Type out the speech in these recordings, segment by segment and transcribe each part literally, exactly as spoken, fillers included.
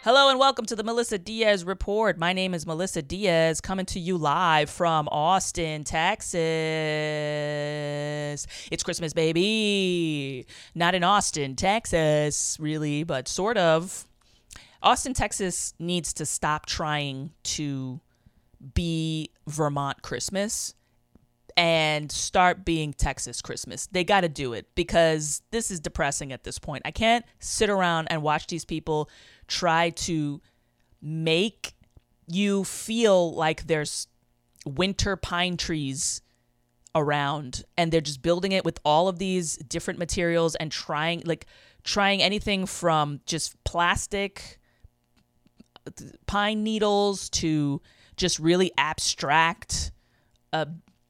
Hello and welcome to the Melissa Diaz Report. My name is Melissa Diaz, coming to you live from Austin, Texas. It's Christmas, baby. Not in Austin, Texas, really, but sort of. Austin, Texas needs to stop trying to be Vermont Christmas and start being Texas Christmas. They got to do it because this is depressing at this point. I can't sit around and watch these people try to make you feel like there's winter pine trees around and they're just building it with all of these different materials and trying like trying anything from just plastic pine needles to just really abstract uh,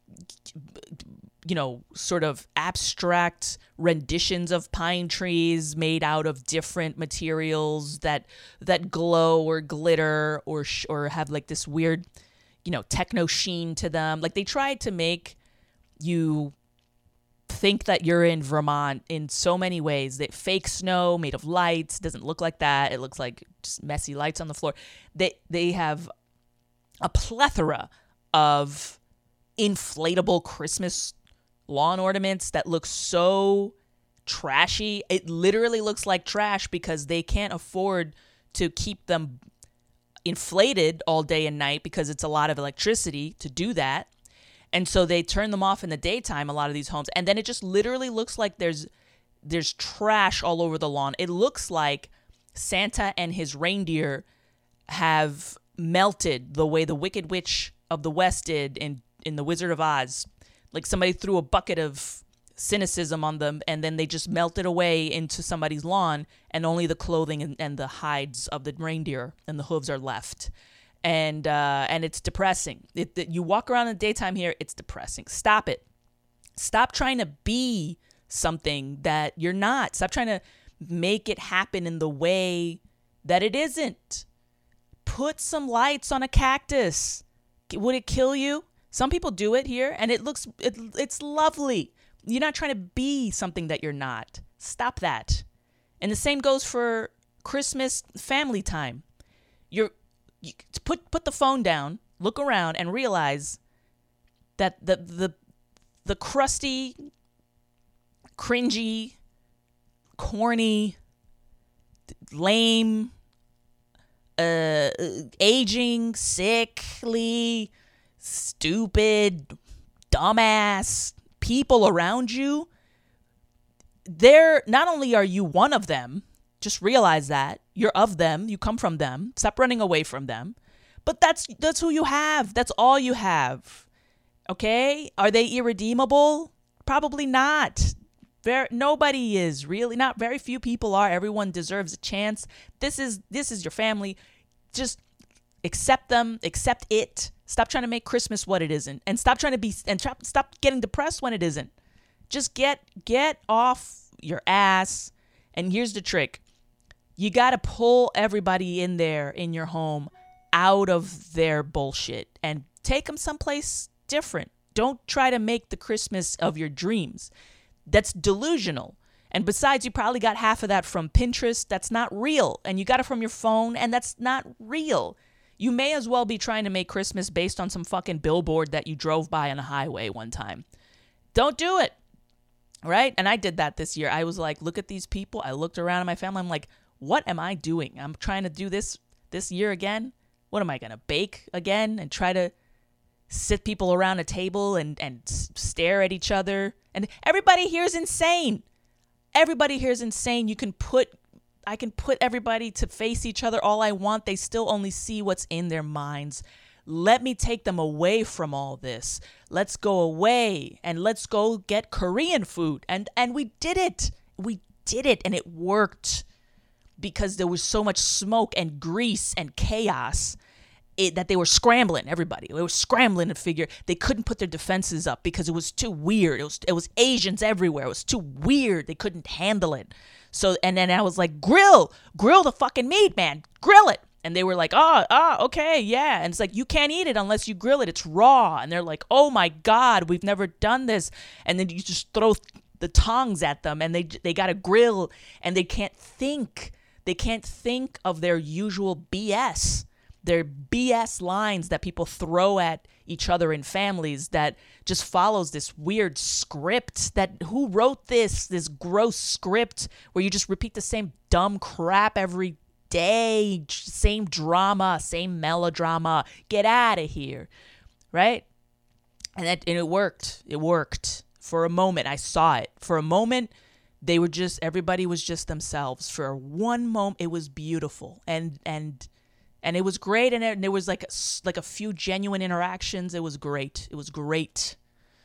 you know, sort of abstract renditions of pine trees made out of different materials that that glow or glitter or sh- or have like this weird, you know, techno sheen to them. Like they tried to make you think that you're in Vermont in so many ways. That fake snow made of lights doesn't look like that. It looks like just messy lights on the floor. They they have a plethora of inflatable Christmas lawn ornaments that look so trashy. It literally looks like trash because they can't afford to keep them inflated all day and night because it's a lot of electricity to do that. And so they turn them off in the daytime, a lot of these homes. And then it just literally looks like there's there's trash all over the lawn. It looks like Santa and his reindeer have melted the way the Wicked Witch of the West did in, in The Wizard of Oz. Like somebody threw a bucket of cynicism on them and then they just melted away into somebody's lawn and only the clothing and, and the hides of the reindeer and the hooves are left. And uh, and it's depressing. It, it, you walk around in the daytime here, it's depressing. Stop it. Stop trying to be something that you're not. Stop trying to make it happen in the way that it isn't. Put some lights on a cactus. Would it kill you? Some people do it here, and it looks, it, it's lovely. You're not trying to be something that you're not. Stop that. And the same goes for Christmas family time. You're, you put put the phone down, look around, and realize that the the the crusty, cringy, corny, lame, uh, aging, sickly, stupid, dumbass people around you, they're not only are you one of them, just realize that you're of them, you come from them, stop running away from them, but that's that's who you have, that's all you have. Okay, are they irredeemable? Probably not. Very, nobody is really, not very few people are. Everyone deserves a chance. This is this is your family. Just accept them, accept it. Stop trying to make Christmas what it isn't, and stop trying to be and try, stop getting depressed when it isn't. Just get get off your ass. And here's the trick: you got to pull everybody in there in your home out of their bullshit and take them someplace different. Don't try to make the Christmas of your dreams. That's delusional. And besides, you probably got half of that from Pinterest. That's not real. And you got it from your phone, and that's not real. You may as well be trying to make Christmas based on some fucking billboard that you drove by on a highway one time. Don't do it. Right? And I did that this year. I was like, look at these people. I looked around at my family. I'm like, what am I doing? I'm trying to do this this year again. What am I going to bake again and try to sit people around a table and, and stare at each other? And everybody here is insane. Everybody here is insane. You can put I can put everybody to face each other all I want. They still only see what's in their minds. Let me take them away from all this. Let's go away and let's go get Korean food. And and we did it. We did it and it worked because there was so much smoke and grease and chaos it, that they were scrambling, everybody. They were scrambling to figure. They couldn't put their defenses up because it was too weird. It was it was Asians everywhere. It was too weird. They couldn't handle it. So, and then I was like, grill, grill the fucking meat, man, grill it. And they were like, oh, oh, okay, yeah. And it's like, you can't eat it unless you grill it. It's raw. And they're like, oh my God, we've never done this. And then you just throw the tongs at them and they they got to grill and they can't think. They can't think of their usual B S, their B S lines that people throw at each other in families that just follows this weird script that who wrote this, this gross script where you just repeat the same dumb crap every day, same drama, same melodrama. Get out of here, right? And, that, and it worked. It worked. For a moment, I saw it. For a moment, they were just, everybody was just themselves. For one moment, it was beautiful. And, and, and it was great. And, it, and there was like a, like a few genuine interactions. It was great. It was great.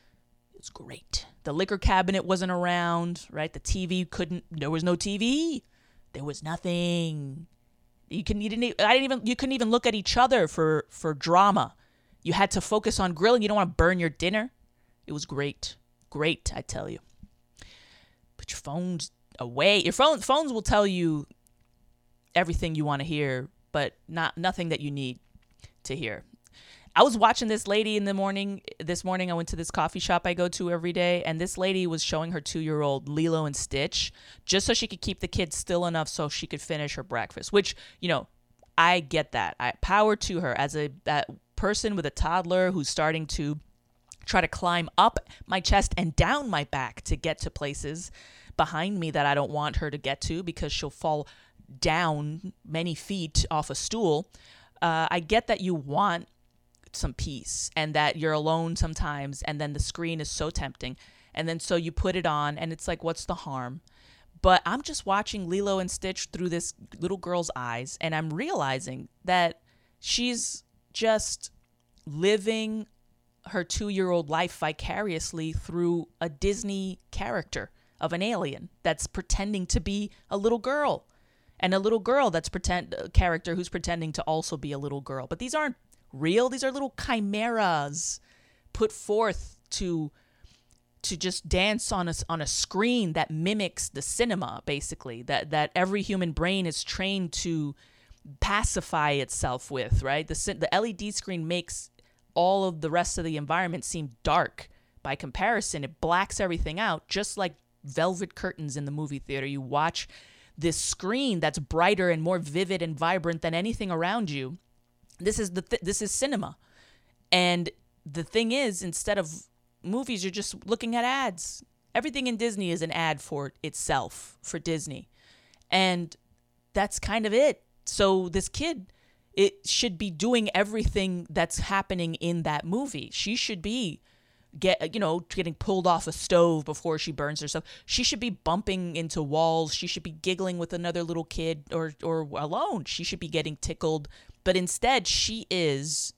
It was great. The liquor cabinet wasn't around, right? The T V couldn't, there was no T V. There was nothing. You can, you didn't, I didn't even, you couldn't even look at each other for, for drama. You had to focus on grilling. You don't want to burn your dinner. It was great. Great, I tell you. Put your phones away. Your phone, phones will tell you everything you want to hear, but not nothing that you need to hear. I was watching this lady in the morning. This morning, I went to this coffee shop I go to every day, and this lady was showing her two-year-old Lilo and Stitch just so she could keep the kids still enough so she could finish her breakfast, which, you know, I get that. I power to her as a that person with a toddler who's starting to try to climb up my chest and down my back to get to places behind me that I don't want her to get to because she'll fall down many feet off a stool. Uh, I get that you want some peace and that you're alone sometimes, and then the screen is so tempting. And then so you put it on and it's like, what's the harm? But I'm just watching Lilo and Stitch through this little girl's eyes, and I'm realizing that she's just living her two-year-old life vicariously through a Disney character of an alien that's pretending to be a little girl, and a little girl that's pretend a character who's pretending to also be a little girl. But these aren't real. These are little chimeras put forth to to just dance on a, on a screen that mimics the cinema, basically, that that every human brain is trained to pacify itself with, right? The the L E D screen makes all of the rest of the environment seem dark. By comparison, it blacks everything out, just like velvet curtains in the movie theater. You watch this screen that's brighter and more vivid and vibrant than anything around you. This is the th- this is cinema. And the thing is, instead of movies, you're just looking at ads. Everything in Disney is an ad for itself, for Disney. And that's kind of it. So this kid, it should be doing everything that's happening in that movie. She should be get you know getting pulled off a stove before she burns herself. She should be bumping into walls. She should be giggling with another little kid, or or alone. She should be getting tickled. But instead, she is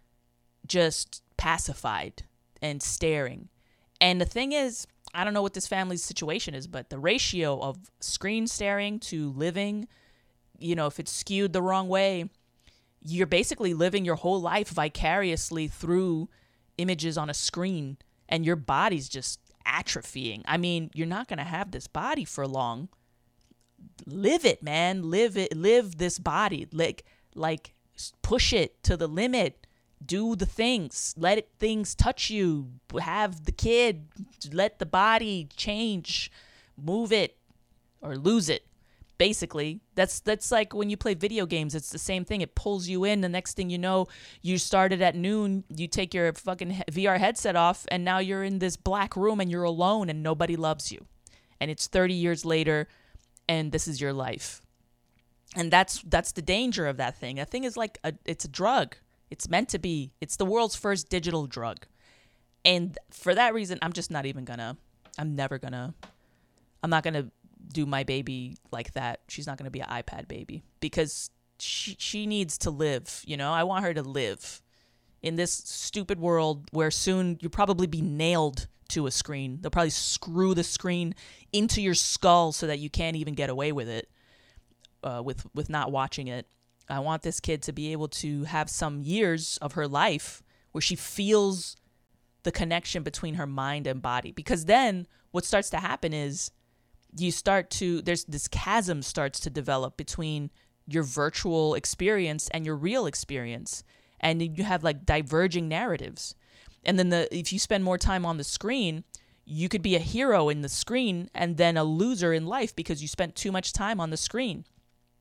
just pacified and staring. And the thing is, I don't know what this family's situation is, but the ratio of screen staring to living, you know, if it's skewed the wrong way, you're basically living your whole life vicariously through images on a screen, and your body's just atrophying. I mean, you're not going to have this body for long. Live it, man. Live it. Live this body. Like, like push it to the limit. Do the things. Let it, things touch you. Have the kid. Let the body change. Move it or lose it. Basically, that's that's like when you play video games. It's the same thing. It pulls you in. The next thing you know, you started at noon. You take your fucking V R headset off, and now you're in this black room, and you're alone, and nobody loves you. And it's thirty years later, and this is your life. And that's that's the danger of that thing. That thing is like a, it's a drug. It's meant to be. It's the world's first digital drug. And for that reason, I'm just not even gonna. I'm never gonna. I'm not gonna do my baby like that. She's not going to be an iPad baby because she she needs to live, you know? I want her to live in this stupid world where soon you'll probably be nailed to a screen. They'll probably screw the screen into your skull so that you can't even get away with it, uh, with, with not watching it. I want this kid to be able to have some years of her life where she feels the connection between her mind and body, because then what starts to happen is you start to, there's this chasm starts to develop between your virtual experience and your real experience. And you have like diverging narratives. And then the if you spend more time on the screen, you could be a hero in the screen and then a loser in life because you spent too much time on the screen.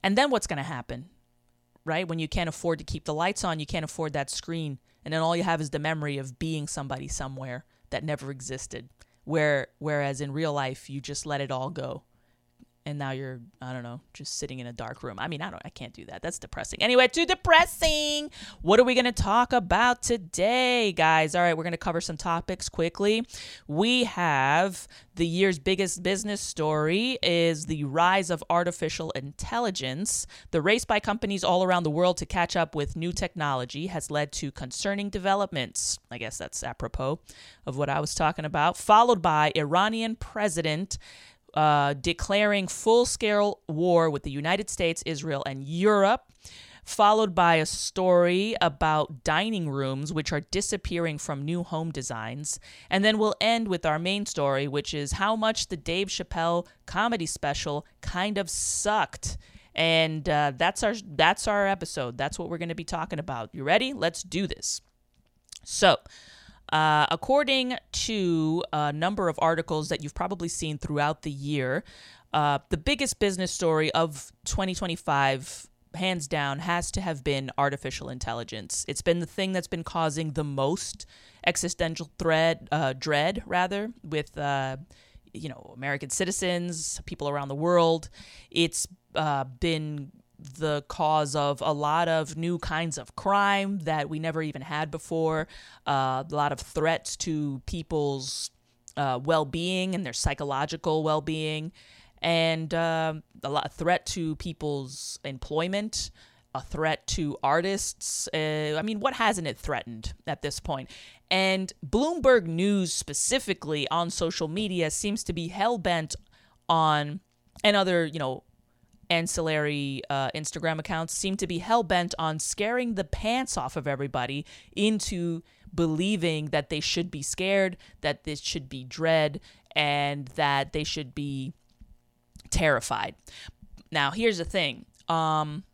And then what's going to happen, right? When you can't afford to keep the lights on, you can't afford that screen. And then all you have is the memory of being somebody somewhere that never existed. Where, whereas in real life, you just let it all go. And now you're, I don't know, just sitting in a dark room. I mean, I don't, I can't do that. That's depressing. Anyway, too depressing. What are we going to talk about today, guys? All right, we're going to cover some topics quickly. We have the year's biggest business story is the rise of artificial intelligence. The race by companies all around the world to catch up with new technology has led to concerning developments. I guess that's apropos of what I was talking about. Followed by Iranian president Uh, declaring full-scale war with the United States, Israel, and Europe, followed by a story about dining rooms, which are disappearing from new home designs. And then we'll end with our main story, which is how much the Dave Chappelle comedy special kind of sucked. And uh, that's our that's our episode. That's what we're going to be talking about. You ready? Let's do this. So, Uh, according to a number of articles that you've probably seen throughout the year, uh, the biggest business story of twenty twenty-five, hands down, has to have been artificial intelligence. It's been the thing that's been causing the most existential threat, uh, dread, rather, with uh, you know, American citizens, people around the world. It's uh, been the cause of a lot of new kinds of crime that we never even had before, uh, a lot of threats to people's uh, well-being and their psychological well-being, and uh, a lot of threat to people's employment, a threat to artists. Uh, I mean, what hasn't it threatened at this point? And Bloomberg News specifically on social media seems to be hell-bent on, and other, you know, ancillary uh, Instagram accounts seem to be hell-bent on scaring the pants off of everybody into believing that they should be scared, that this should be dread, and that they should be terrified. Now, here's the thing. Um,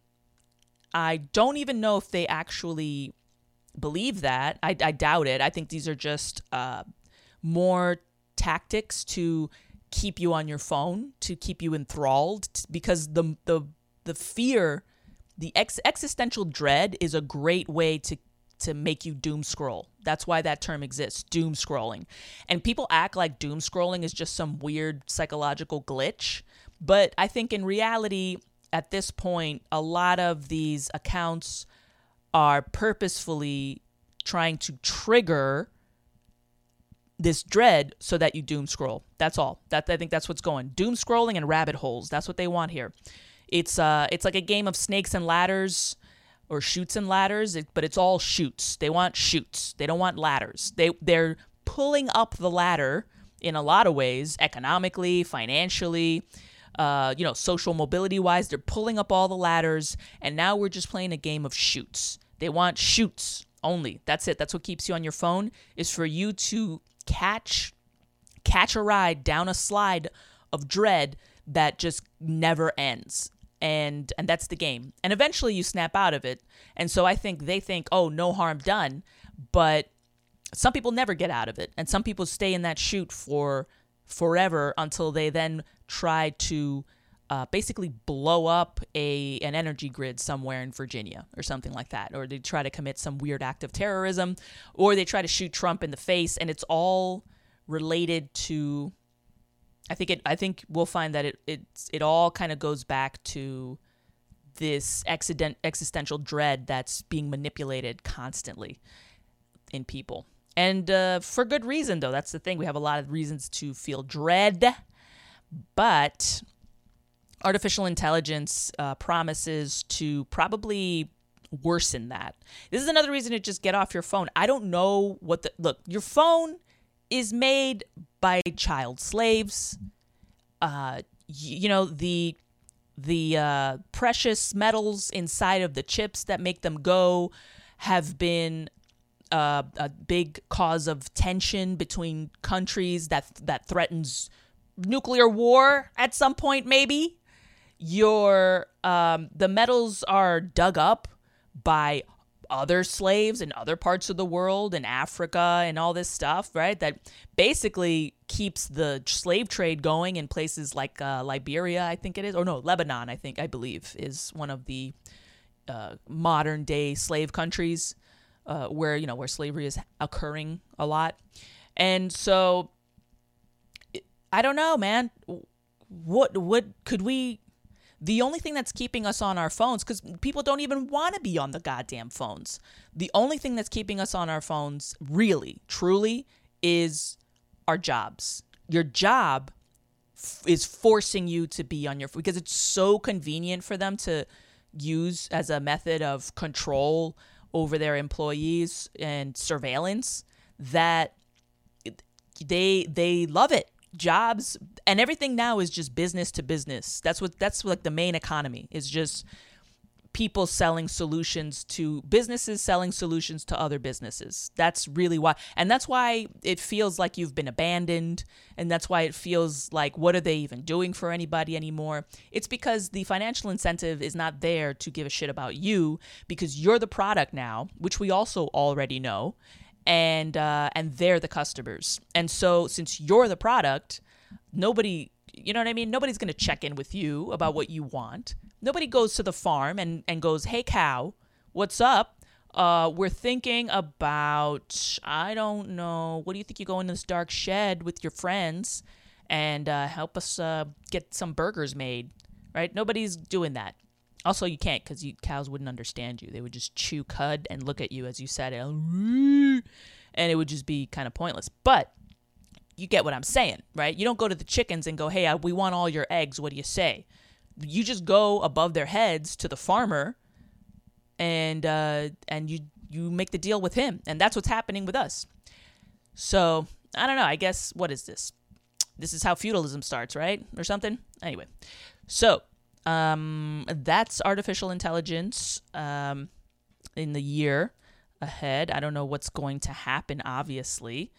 I don't even know if they actually believe that. I, I doubt it. I think these are just uh, more tactics to keep you on your phone, to keep you enthralled, because the the the fear, the ex- existential dread is a great way to to make you doom scroll. That's why that term exists, doom scrolling. And people act like doom scrolling is just some weird psychological glitch, but I think in reality, at this point, a lot of these accounts are purposefully trying to trigger this dread so that you doom scroll. That's all. That I think that's what's going. Doom scrolling and rabbit holes. That's what they want here. It's uh, it's like a game of snakes and ladders, or shoots and ladders, it, but it's all shoots. They want shoots. They don't want ladders. They they're pulling up the ladder in a lot of ways, economically, financially, uh, you know, social mobility wise. They're pulling up all the ladders, and now we're just playing a game of shoots. They want shoots only. That's it. That's what keeps you on your phone, is for you to catch catch a ride down a slide of dread that just never ends. And and that's the game. And eventually you snap out of it. And so I think they think, oh, no harm done. But some people never get out of it. And some people stay in that chute for forever until they then try to uh, basically blow up a an energy grid somewhere in Virginia or something like that. Or they try to commit some weird act of terrorism. Or they try to shoot Trump in the face. And it's all related to... I think it. I think we'll find that it it it all kind of goes back to this accident, existential dread that's being manipulated constantly in people, and uh, for good reason. Though that's the thing, we have a lot of reasons to feel dread, but artificial intelligence uh, promises to probably worsen that. This is another reason to just get off your phone. I don't know what the look. Your phone is made by child slaves. Uh, you, you know, the the uh, precious metals inside of the chips that make them go have been uh, a big cause of tension between countries that that threatens nuclear war at some point, maybe. Your um, the metals are dug up by other slaves in other parts of the world, in Africa and all this stuff, right? That basically keeps the slave trade going in places like uh, Liberia, I think it is, or no, Lebanon, I think, I believe, is one of the uh, modern day slave countries uh, where, you know, where slavery is occurring a lot. And so I don't know, man. What, what could we, the only thing that's keeping us on our phones, because people don't even want to be on the goddamn phones. The only thing that's keeping us on our phones, really, truly, is our jobs. Your job f- is forcing you to be on your phone because it's so convenient for them to use as a method of control over their employees and surveillance that they they love it. Jobs and everything now is just business to business. That's what that's like the main economy is just people selling solutions to businesses, selling solutions to other businesses. That's really why. And that's why it feels like you've been abandoned. And that's why it feels like, what are they even doing for anybody anymore? It's because the financial incentive is not there to give a shit about you because you're the product now, which we also already know. And uh, and they're the customers. And so since you're the product, nobody, you know what I mean? Nobody's going to check in with you about what you want. Nobody goes to the farm and, and goes, hey, cow, what's up? Uh, we're thinking about, I don't know, what do you think you go in this dark shed with your friends and uh, help us uh, get some burgers made, right? Nobody's doing that. Also, you can't because you, cows wouldn't understand you. They would just chew cud and look at you as you said it. And it would just be kind of pointless. But you get what I'm saying, right? You don't go to the chickens and go, hey, I, we want all your eggs. What do you say? You just go above their heads to the farmer and uh, and you, you make the deal with him. And that's what's happening with us. So, I don't know. I guess, what is this? This is how feudalism starts, right? Or something? Anyway. So, Um, that's artificial intelligence um, in the year ahead. I don't know what's going to happen, obviously,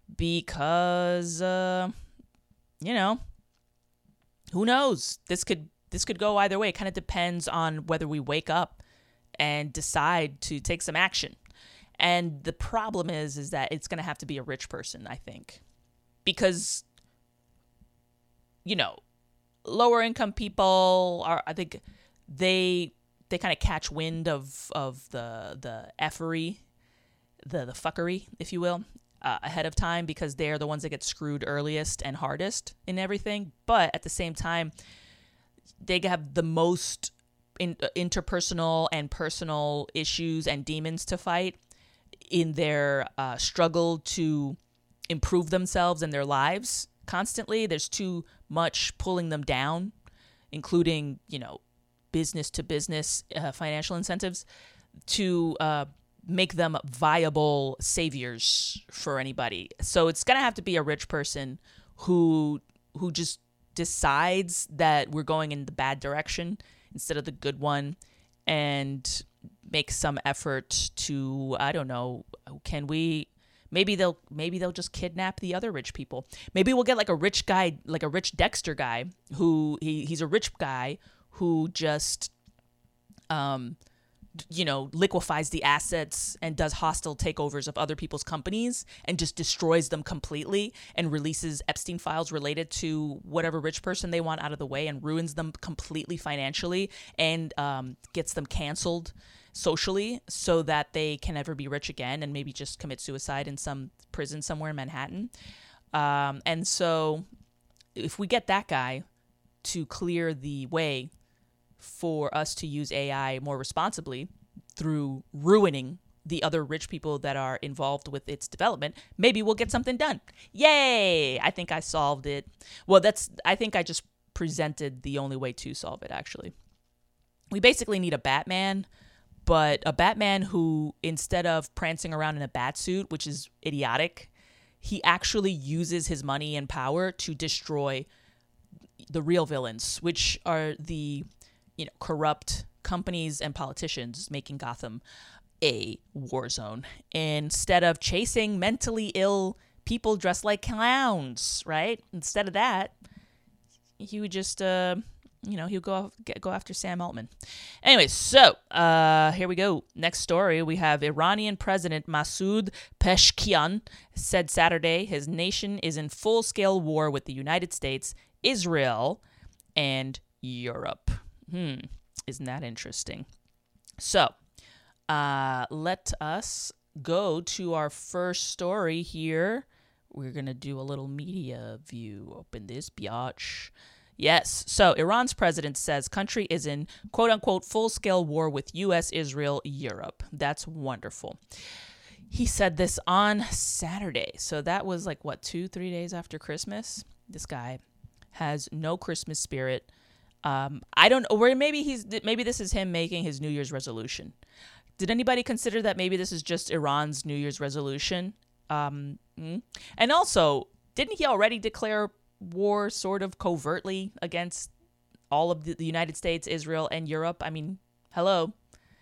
because uh, you know, who knows? This could this could go either way. It kind of depends on whether we wake up and decide to take some action. And the problem is, is that it's going to have to be a rich person, I think, because you know. Lower income people are, I think, they they kind of catch wind of of the the effery, the the fuckery, if you will, uh, ahead of time because they're the ones that get screwed earliest and hardest in everything. But at the same time, they have the most in, uh, interpersonal and personal issues and demons to fight in their uh, struggle to improve themselves and their lives. Constantly, there's too much pulling them down, including, you know, business to business uh, financial incentives to uh, make them viable saviors for anybody. So it's going to have to be a rich person who who just decides that we're going in the bad direction instead of the good one and make some effort to, I don't know, can we... Maybe they'll maybe they'll just kidnap the other rich people. Maybe we'll get like a rich guy, like a rich Dexter guy, who he, he's a rich guy who just, um, you know, liquefies the assets and does hostile takeovers of other people's companies and just destroys them completely and releases Epstein files related to whatever rich person they want out of the way and ruins them completely financially and um, gets them canceled socially so that they can never be rich again and maybe just commit suicide in some prison somewhere in Manhattan. Um, and so if we get that guy to clear the way for us to use A I more responsibly through ruining the other rich people that are involved with its development, maybe we'll get something done. Yay! I think I solved it. Well, that's, I think I just presented the only way to solve it, actually. We basically need a Batman, but a Batman who, instead of prancing around in a bat suit, which is idiotic, he actually uses his money and power to destroy the real villains, which are the, you know, corrupt companies and politicians making Gotham a war zone instead of chasing mentally ill people dressed like clowns, right? Instead of that, he would just uh, you know, he'll go get, go after Sam Altman. Anyway, so uh, here we go. Next story, we have Iranian President Masoud Pezeshkian said Saturday his nation is in full-scale war with the United States, Israel, and Europe. Hmm, isn't that interesting? So uh, let us go to our first story here. We're going to do a little media view. Open this biatch. Yes. So Iran's president says country is in quote unquote full scale war with U S, Israel, Europe. That's wonderful. He said this on Saturday. So that was like, what, two, three days after Christmas? This guy has no Christmas spirit. Um, I don't know where maybe he's maybe this is him making his New Year's resolution. Did anybody consider that maybe this is just Iran's New Year's resolution? Um, and also, didn't he already declare war sort of covertly against all of the, the United States, Israel, and Europe? I mean, hello.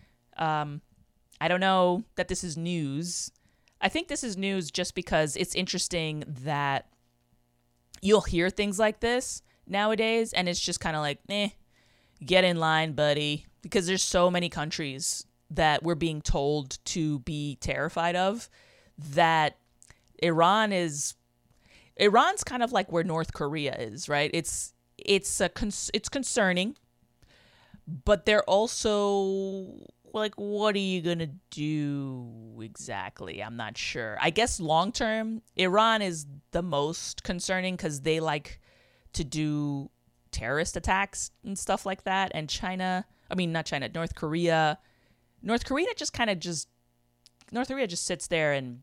Um, I don't know that this is news. I think this is news just because it's interesting that you'll hear things like this nowadays, and it's just kind of like, eh, get in line, buddy, because there's so many countries that we're being told to be terrified of that Iran is Iran's kind of like where North Korea is, right? It's it's a cons- it's concerning, but they're also like, what are you gonna do exactly? I'm not sure. I guess long term, Iran is the most concerning because they like to do terrorist attacks and stuff like that. And China, I mean, not China, North Korea. North Korea just kind of just North Korea just sits there and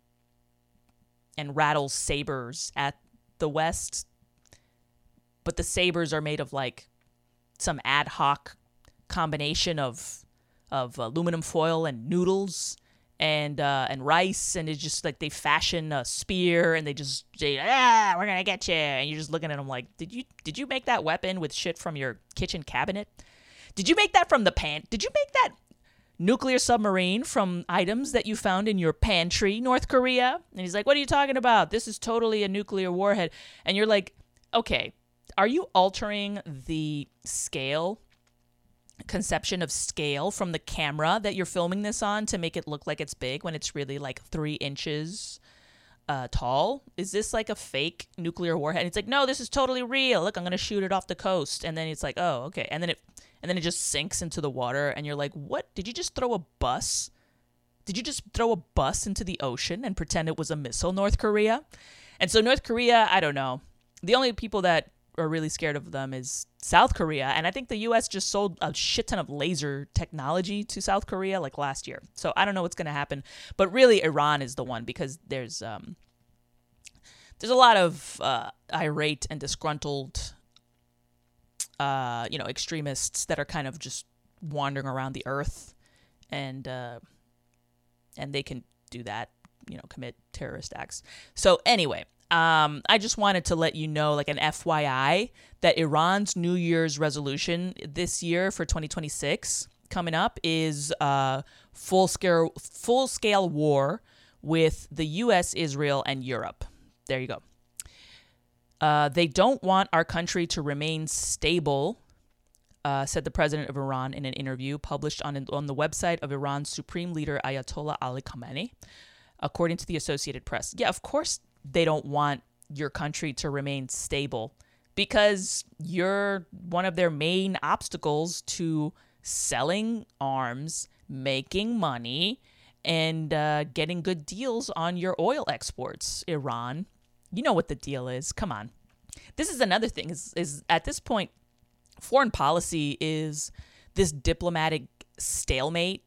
and rattles sabers at the West, but the sabers are made of like some ad hoc combination of of aluminum foil and noodles and uh, and rice, and it's just like they fashion a spear and they just say, ah, we're gonna get you, and you're just looking at them like, did you did you make that weapon with shit from your kitchen cabinet? Did you make that from the pan? Did you make that nuclear submarine from items that you found in your pantry, North Korea? And he's like, what are you talking about? This is totally a nuclear warhead. And you're like, okay, are you altering the scale, conception of scale from the camera that you're filming this on to make it look like it's big when it's really like three inches uh, tall? Is this like a fake nuclear warhead? And it's like, no, this is totally real. Look, I'm going to shoot it off the coast. And then it's like, oh, okay. And then it And then it just sinks into the water, and you're like, what? Did you just throw a bus? Did you just throw a bus into the ocean and pretend it was a missile, North Korea? And so North Korea, I don't know. The only people that are really scared of them is South Korea. And I think the U S just sold a shit ton of laser technology to South Korea like last year. So I don't know what's going to happen. But really, Iran is the one, because there's um, there's a lot of uh, irate and disgruntled Uh, you know, extremists that are kind of just wandering around the earth, and uh, and they can do that, you know, commit terrorist acts. So anyway, um, I just wanted to let you know, like an F Y I, that Iran's New Year's resolution this year for twenty twenty-six coming up is uh, full scale full scale war with the U S, Israel, and Europe. There you go. Uh, they don't want our country to remain stable, uh, said the president of Iran in an interview published on on the website of Iran's supreme leader, Ayatollah Ali Khamenei, according to the Associated Press. Yeah, of course they don't want your country to remain stable, because you're one of their main obstacles to selling arms, making money, and uh, getting good deals on your oil exports, Iran. You know what the deal is. Come on. This is another thing, is, is at this point, foreign policy is this diplomatic stalemate.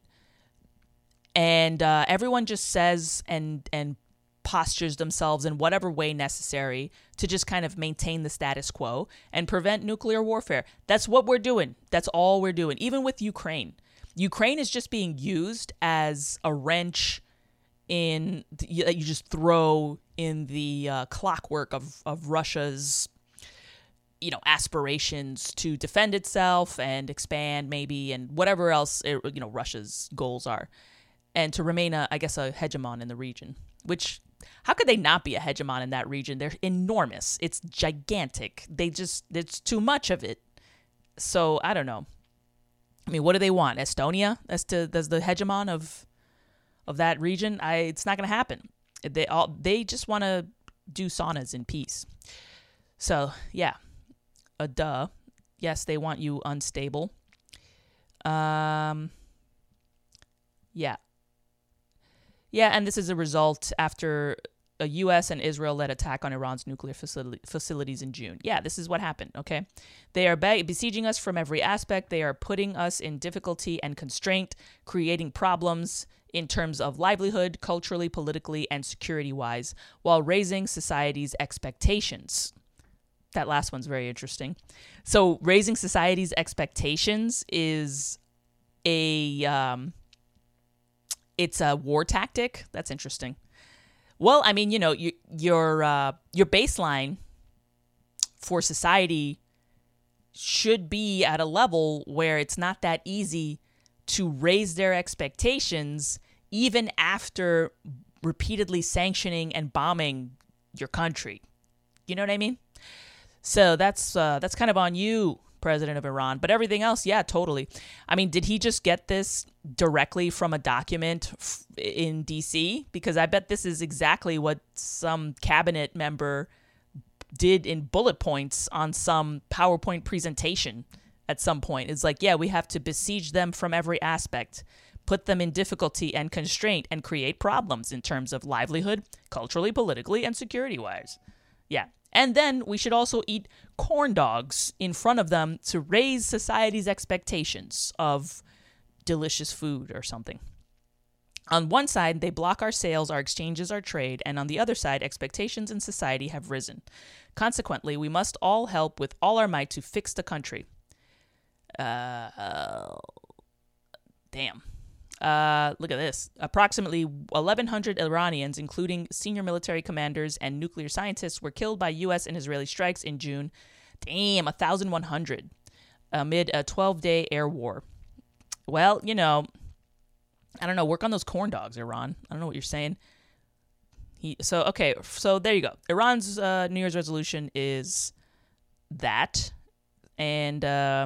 And uh, everyone just says and and postures themselves in whatever way necessary to just kind of maintain the status quo and prevent nuclear warfare. That's what we're doing. That's all we're doing. Even with Ukraine. Ukraine is just being used as a wrench in that you just throw in the uh, clockwork of, of Russia's, you know, aspirations to defend itself and expand maybe, and whatever else, it, you know, Russia's goals are, and to remain a, I guess, a hegemon in the region. Which, how could they not be a hegemon in that region? They're enormous. It's gigantic. They just, it's too much of it. So I don't know. I mean, what do they want? Estonia as to as the hegemon of of that region? I it's not going to happen. They all they just want to do saunas in peace. So yeah, a duh. Yes, they want you unstable. Um. Yeah. Yeah, and this is a result after a U S and Israel-led attack on Iran's nuclear facility, facilities in June. Yeah, this is what happened, okay? They are be- besieging us from every aspect. They are putting us in difficulty and constraint, creating problems in terms of livelihood, culturally, politically, and security-wise, while raising society's expectations. That last one's very interesting. So raising society's expectations is a... Um, it's a war tactic. That's interesting. Well, I mean, you know, you, your uh, your baseline for society should be at a level where it's not that easy to raise their expectations even after repeatedly sanctioning and bombing your country. You know what I mean? So that's uh, that's kind of on you, President of Iran. But everything else, yeah, totally. I mean, did he just get this directly from a document f- in D C? Because I bet this is exactly what some cabinet member did in bullet points on some PowerPoint presentation at some point. It's like, yeah, we have to besiege them from every aspect, put them in difficulty and constraint, and create problems in terms of livelihood, culturally, politically, and security-wise. Yeah. And then we should also eat corn dogs in front of them to raise society's expectations of delicious food or something. On one side, they block our sales, our exchanges, our trade, and on the other side, expectations in society have risen. Consequently, we must all help with all our might to fix the country. Uh, uh damn. Uh, look at this. Approximately eleven hundred Iranians, including senior military commanders and nuclear scientists, were killed by U S and Israeli strikes in June. Damn, one thousand one hundred amid a twelve-day air war. Well, you know, I don't know. Work on those corn dogs, Iran. I don't know what you're saying. He, so, okay. So there you go. Iran's uh, New Year's resolution is that. And, uh,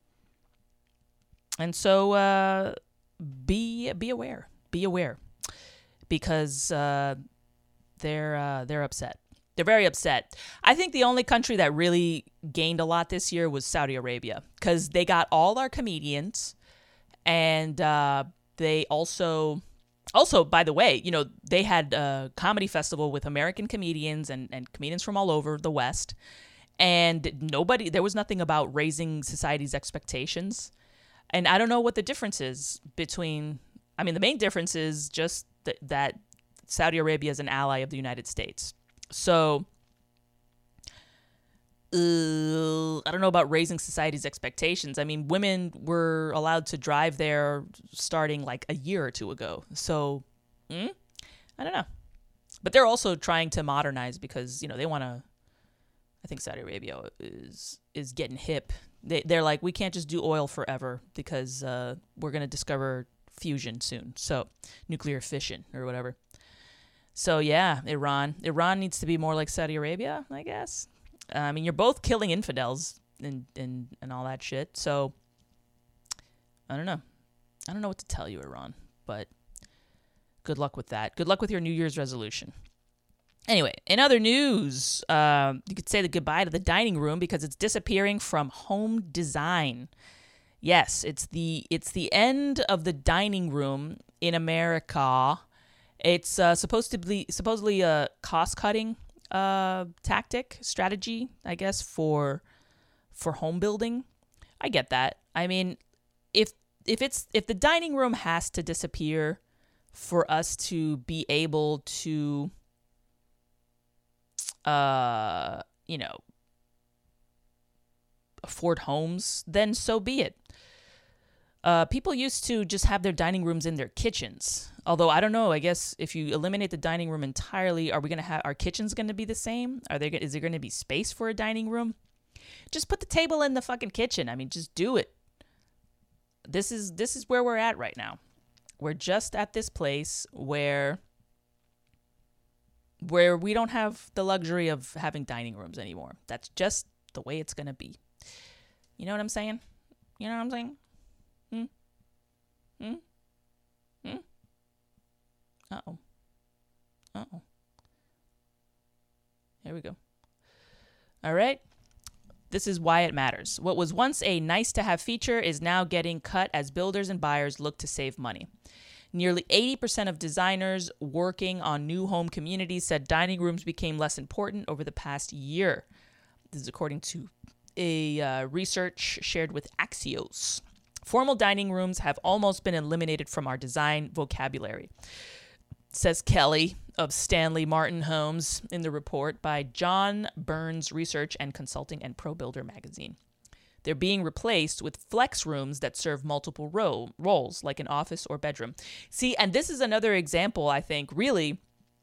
and so, uh, Be be aware, be aware, because uh, they're uh, they're upset. They're very upset. I think the only country that really gained a lot this year was Saudi Arabia, because they got all our comedians, and uh, they also also by the way, you know, they had a comedy festival with American comedians and and comedians from all over the West, and nobody there was nothing about raising society's expectations. And I don't know what the difference is between, I mean, the main difference is just th- that Saudi Arabia is an ally of the United States. So, uh, I don't know about raising society's expectations. I mean, women were allowed to drive there starting like a year or two ago. So, mm, I don't know. But they're also trying to modernize because, you know, they want to, I think Saudi Arabia is is getting hip. They, they're like, we can't just do oil forever because uh, we're going to discover fusion soon. So nuclear fission or whatever. So, yeah, Iran. Iran needs to be more like Saudi Arabia, I guess. Uh, I mean, you're both killing infidels and, and, and all that shit. So, I don't know. I don't know what to tell you, Iran. But good luck with that. Good luck with your New Year's resolution. Anyway, in other news, uh, you could say the goodbye to the dining room because it's disappearing from home design. Yes, it's the it's the end of the dining room in America. It's uh, supposed to be supposedly a cost cutting uh, tactic strategy, I guess, for for home building. I get that. I mean, if if it's if the dining room has to disappear for us to be able to Uh, you know, afford homes, then so be it. Uh, people used to just have their dining rooms in their kitchens. Although I don't know. I guess if you eliminate the dining room entirely, are we gonna have our kitchens gonna be the same? Are there is there gonna be space for a dining room? Just put the table in the fucking kitchen. I mean, just do it. This is this is where we're at right now. We're just at this place where. where we don't have the luxury of having dining rooms anymore. That's just the way it's going to be. You know what I'm saying? You know what I'm saying? Hmm? Hmm? Hmm? Uh-oh. Uh-oh. Here we go. All right. This is why it matters. What was once a nice-to-have feature is now getting cut as builders and buyers look to save money. Nearly eighty percent of designers working on new home communities said dining rooms became less important over the past year. This is according to a uh, research shared with Axios. Formal dining rooms have almost been eliminated from our design vocabulary, says Kelly of Stanley Martin Homes in the report by John Burns Research and Consulting and Pro Builder magazine. They're being replaced with flex rooms that serve multiple row, roles, like an office or bedroom. See, and this is another example, I think, really,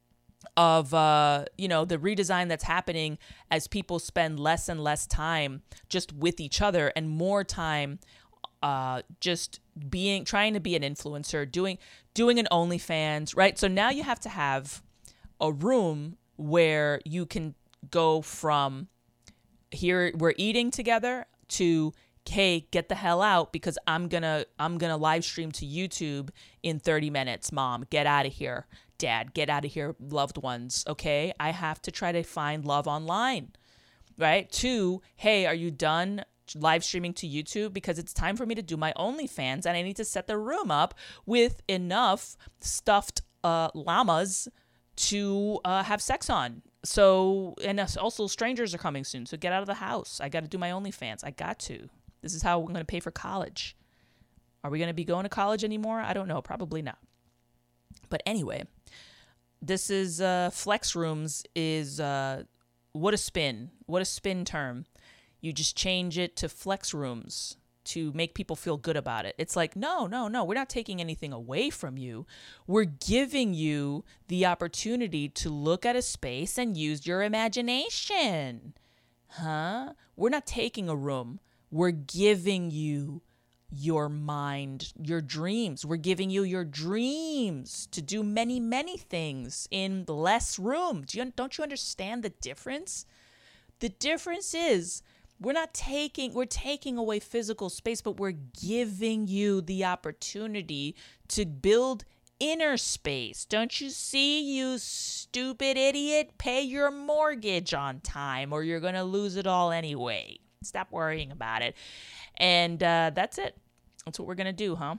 of, uh, you know, the redesign that's happening as people spend less and less time just with each other and more time uh, just being, trying to be an influencer, doing, doing an OnlyFans, right? So now you have to have a room where you can go from here, we're eating together, to, hey, get the hell out because I'm gonna I'm gonna live stream to YouTube in thirty minutes. Mom, get out of here. Dad, get out of here. Loved ones, okay? I have to try to find love online, right? Two, hey, are you done live streaming to YouTube? Because it's time for me to do my OnlyFans and I need to set the room up with enough stuffed uh, llamas to uh, have sex on. So, and also strangers are coming soon. So get out of the house. I got to do my OnlyFans. I got to. This is how I'm going to pay for college. Are we going to be going to college anymore? I don't know. Probably not. But anyway, this is uh, flex rooms is uh, what a spin. What a spin term. You just change it to flex rooms to make people feel good about it. It's like, no, no, no, we're not taking anything away from you. We're giving you the opportunity to look at a space and use your imagination. Huh? We're not taking a room. We're giving you your mind, your dreams. We're giving you your dreams to do many, many things in less room. Do you, don't you understand the difference? The difference is We're not taking, we're taking away physical space, but we're giving you the opportunity to build inner space. Don't you see, you stupid idiot? Pay your mortgage on time or you're going to lose it all anyway. Stop worrying about it. And uh, that's it. That's what we're going to do, huh?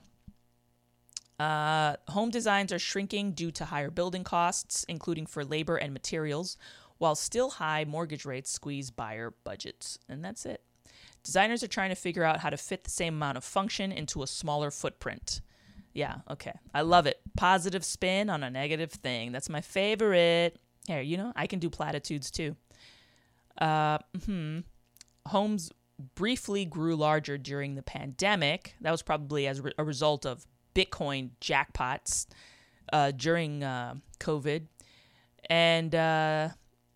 Uh, home designs are shrinking due to higher building costs, including for labor and materials, while still high mortgage rates squeeze buyer budgets. And that's it. Designers are trying to figure out how to fit the same amount of function into a smaller footprint. Yeah, okay. I love it. Positive spin on a negative thing. That's my favorite. Here, you know, I can do platitudes too. Uh, hmm. Homes briefly grew larger during the pandemic. That was probably as re- a result of Bitcoin jackpots uh, during uh, COVID. And uh,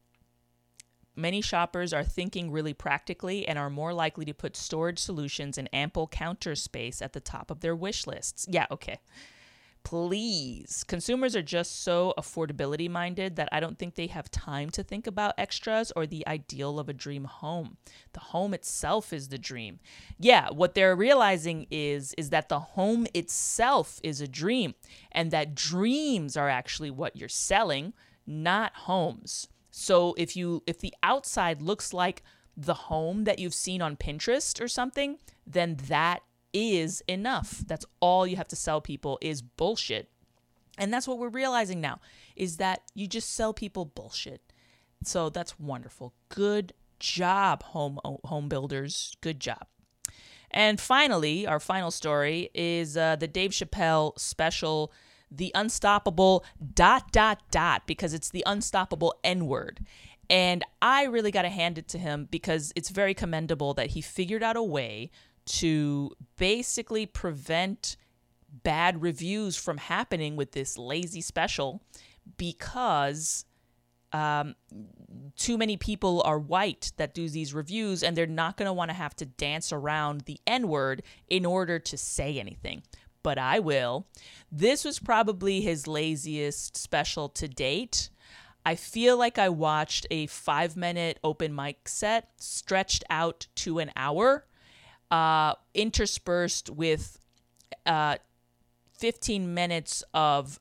many shoppers are thinking really practically and are more likely to put storage solutions and ample counter space at the top of their wish lists. Yeah, okay. Please. Consumers are just so affordability minded that I don't think they have time to think about extras or the ideal of a dream home. The home itself is the dream. Yeah, what they're realizing is, is that the home itself is a dream and that dreams are actually what you're selling, not homes. So if you if the outside looks like the home that you've seen on Pinterest or something, then that is enough. That's all you have to sell people is bullshit. And that's what we're realizing now, is that you just sell people bullshit. So that's wonderful. Good job, home home builders. Good job. And finally, our final story is uh, the Dave Chappelle special, The Unstoppable dot, dot, dot, because it's the unstoppable N-word. And I really got to hand it to him because it's very commendable that he figured out a way to basically prevent bad reviews from happening with this lazy special because um, too many people are white that do these reviews and they're not going to want to have to dance around the N-word in order to say anything. But I will. This was probably his laziest special to date. I feel like I watched a five-minute open mic set stretched out to an hour. uh, interspersed with uh, fifteen minutes of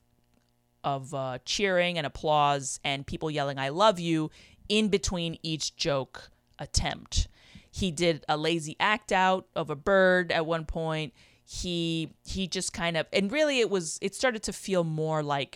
of uh, cheering and applause and people yelling "I love you" in between each joke attempt. He did a lazy act out of a bird at one point. He he just kind of, and really it was it started to feel more like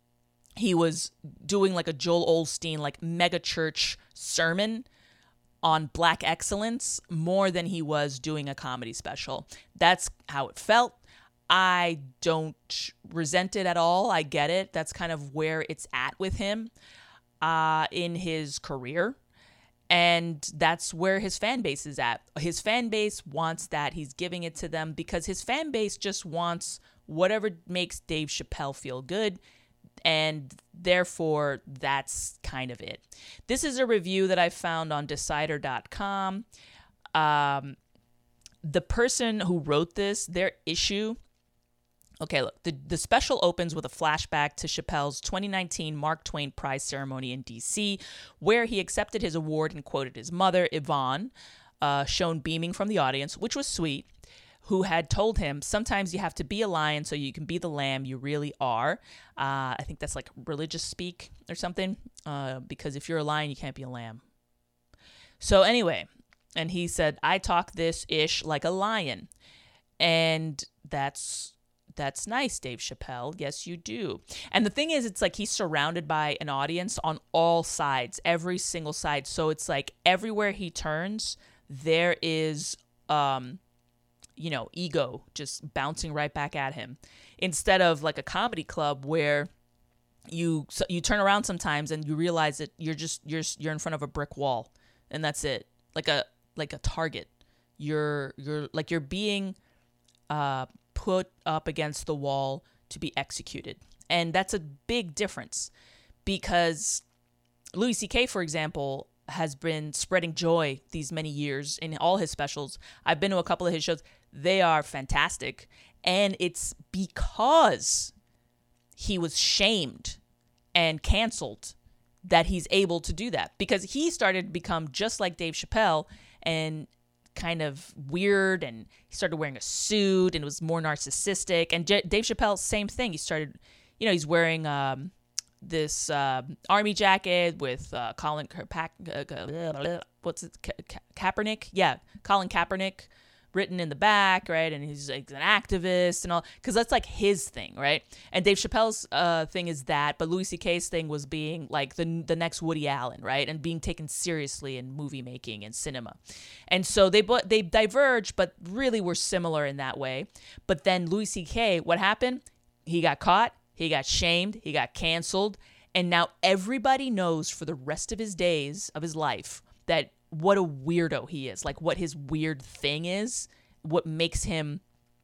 he was doing like a Joel Osteen like mega church sermon on Black excellence more than he was doing a comedy special. That's how it felt. I don't resent it at all. I get it. That's kind of where it's at with him uh, in his career. And that's where his fan base is at. His fan base wants that. He's giving it to them because his fan base just wants whatever makes Dave Chappelle feel good. And therefore, that's kind of it. This is a review that I found on Decider dot com. Um, the person who wrote this, their issue... Okay, look, the, the special opens with a flashback to Chappelle's twenty nineteen Mark Twain Prize ceremony in D C, where he accepted his award and quoted his mother, Yvonne, uh, shown beaming from the audience, which was sweet, who had told him, sometimes you have to be a lion so you can be the lamb you really are. Uh, I think that's like religious speak or something, uh, because if you're a lion, you can't be a lamb. So anyway, and he said, I talk this-ish like a lion. And that's... That's nice, Dave Chappelle. Yes, you do. And the thing is, it's like he's surrounded by an audience on all sides, every single side. So it's like everywhere he turns, there is, um, you know, ego just bouncing right back at him. Instead of like a comedy club where you so you turn around sometimes and you realize that you're just you're you're in front of a brick wall, and that's it. Like a like a target. You're you're like you're being uh. put up against the wall to be executed. And that's a big difference because Louis C K, for example, has been spreading joy these many years in all his specials. I've been to a couple of his shows. They are fantastic. And it's because he was shamed and canceled that he's able to do that. Because he started to become just like Dave Chappelle and kind of weird, and he started wearing a suit and was more narcissistic. And J- Dave Chappelle, same thing. He started, you know, he's wearing um, this uh, army jacket with uh, Colin Kaepernick, uh, what's it, Ka- Ka- Kaepernick? Yeah, Colin Kaepernick written in the back, right? And he's like an activist and all, because that's like his thing, right? And Dave Chappelle's uh, thing is that, but Louis C K's thing was being like the the next Woody Allen, right? And being taken seriously in movie making and cinema. And so they they diverged, but really were similar in that way. But then Louis C K, what happened? He got caught, he got shamed, he got canceled, and now everybody knows for the rest of his days of his life that what a weirdo he is, like what his weird thing is, what makes him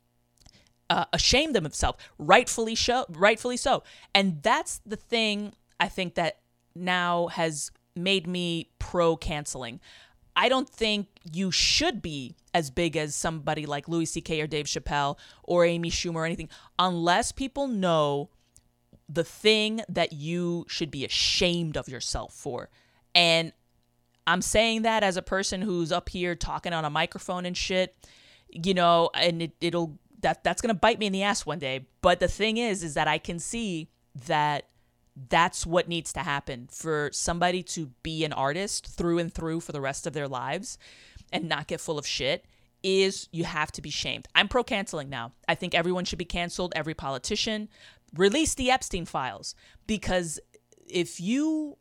uh, ashamed of himself, rightfully show, rightfully so. And that's the thing I think that now has made me pro-canceling. I don't think you should be as big as somebody like Louis C K or Dave Chappelle or Amy Schumer or anything, unless people know the thing that you should be ashamed of yourself for. And I'm saying that as a person who's up here talking on a microphone and shit, you know, and it, it'll, that that's going to bite me in the ass one day. But the thing is, is that I can see that that's what needs to happen for somebody to be an artist through and through for the rest of their lives and not get full of shit, is you have to be shamed. I'm pro-canceling now. I think everyone should be canceled, every politician. Release the Epstein files, because if you...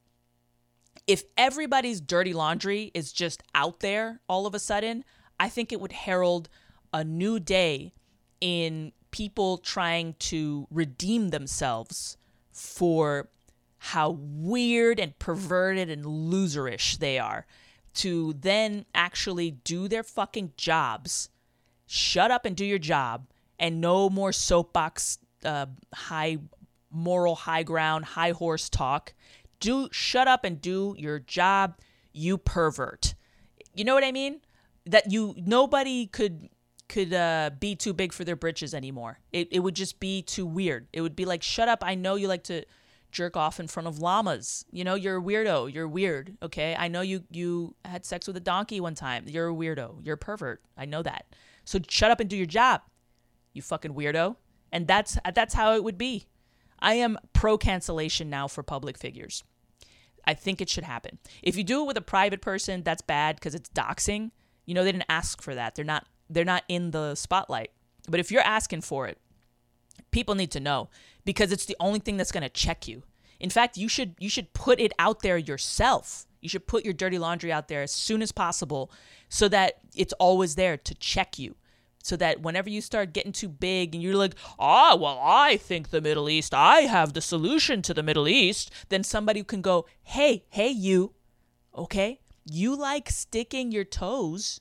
If everybody's dirty laundry is just out there all of a sudden, I think it would herald a new day in people trying to redeem themselves for how weird and perverted and loserish they are, to then actually do their fucking jobs, shut up and do your job, and no more soapbox, uh, high moral high ground, high horse talk. Do shut up and do your job, you pervert. You know what I mean? That you nobody could could uh, be too big for their britches anymore. It it would just be too weird. It would be like, shut up. I know you like to jerk off in front of llamas. You know, you're a weirdo. You're weird. Okay. I know you, you had sex with a donkey one time. You're a weirdo. You're a pervert. I know that. So shut up and do your job, you fucking weirdo. And that's, that's how it would be. I am pro cancellation now for public figures. I think it should happen. If you do it with a private person, that's bad because it's doxing. You know, they didn't ask for that. They're not, they're not in the spotlight. But if you're asking for it, people need to know because it's the only thing that's going to check you. In fact, you should you should put it out there yourself. You should put your dirty laundry out there as soon as possible so that it's always there to check you. So that whenever you start getting too big and you're like, ah, well, I think the Middle East, I have the solution to the Middle East, then somebody can go, hey, hey, you, okay? You like sticking your toes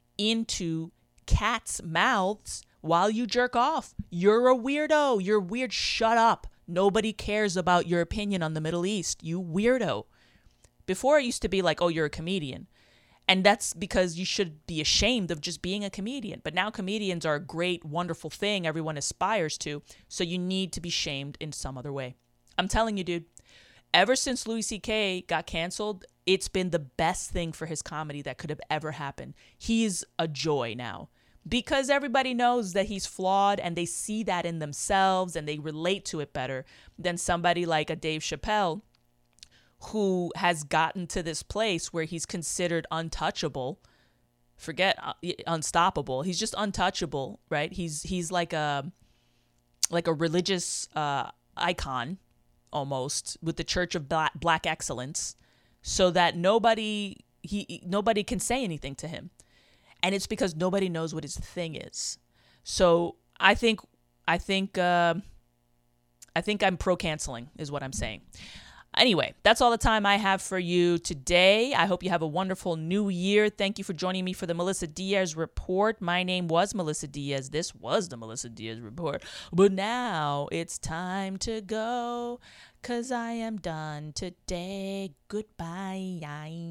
into cats' mouths while you jerk off. You're a weirdo. You're weird. Shut up. Nobody cares about your opinion on the Middle East. You weirdo. Before it used to be like, oh, you're a comedian. And that's because you should be ashamed of just being a comedian. But now comedians are a great, wonderful thing everyone aspires to. So you need to be shamed in some other way. I'm telling you, dude, ever since Louis C K got canceled, it's been the best thing for his comedy that could have ever happened. He's a joy now because everybody knows that he's flawed and they see that in themselves and they relate to it better than somebody like a Dave Chappelle, who has gotten to this place where he's considered untouchable. Forget uh, unstoppable. He's just untouchable, right? He's he's like a like a religious uh, icon almost with the Church of Black, Black Excellence, so that nobody he nobody can say anything to him, and it's because nobody knows what his thing is. So I think I think uh, I think I'm pro canceling is what I'm saying. Anyway, that's all the time I have for you today. I hope you have a wonderful new year. Thank you for joining me for the Melissa Diaz Report. My name was Melissa Diaz. This was the Melissa Diaz Report. But now it's time to go because I am done today. Goodbye.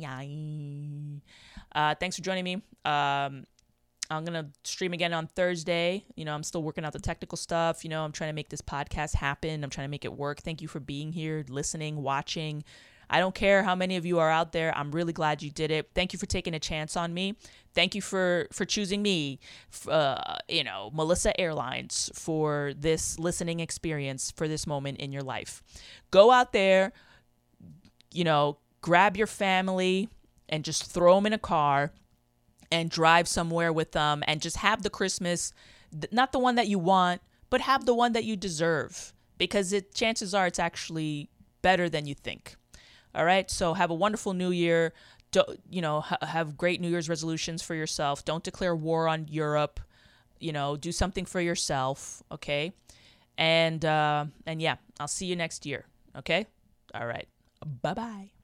Uh, thanks for joining me. Um, I'm going to stream again on Thursday. You know, I'm still working out the technical stuff. You know, I'm trying to make this podcast happen. I'm trying to make it work. Thank you for being here, listening, watching. I don't care how many of you are out there. I'm really glad you did it. Thank you for taking a chance on me. Thank you for, for choosing me, uh, you know, Melissa Airlines, for this listening experience, for this moment in your life. Go out there, you know, grab your family and just throw them in a car and drive somewhere with them and just have the Christmas, not the one that you want, but have the one that you deserve, because it chances are it's actually better than you think. All right. So have a wonderful new year. Don't, you know, ha- have great New Year's resolutions for yourself. Don't declare war on Europe. You know, do something for yourself. Okay. And, uh, and yeah, I'll see you next year. Okay. All right. Bye-bye.